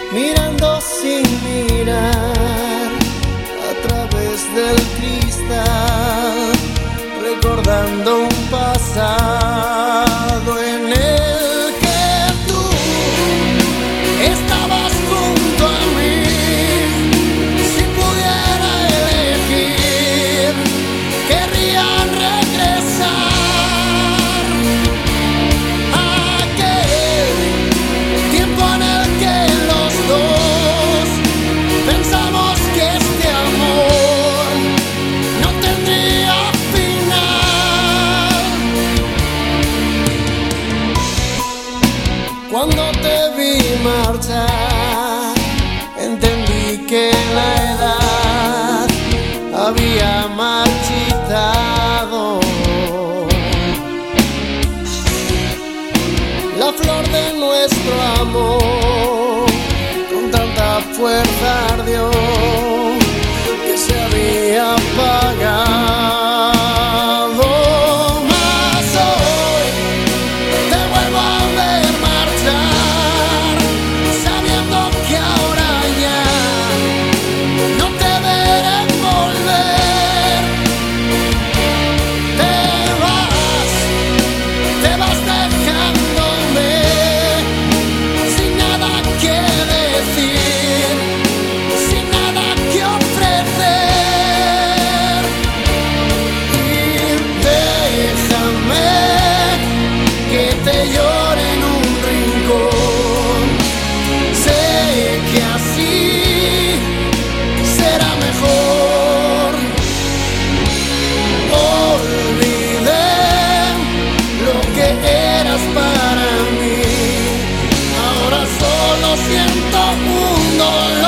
mirando sin mirar a través del cristal, recordando un pasado en el que tú estabas junto a mí. Si pudiera elegir, querría regresar a aquel tiempo en el que los dos pensamos que este amor no tendría final. Cuando te vi marchar, entendí que la edad había marchitado la flor de nuestro amor. Con tanta fuerza ardió que se había apagado. Mas hoy te vuelvo a ver marchar, sabiendo que ahora ya no te veré volver. Te vas dejándome sin nada que decir, sin nada que ofrecer. Y déjame que te llore en un rincón. Sé que así será mejor. Olvidé lo que eras para mí. Ahora solo siento un dolor.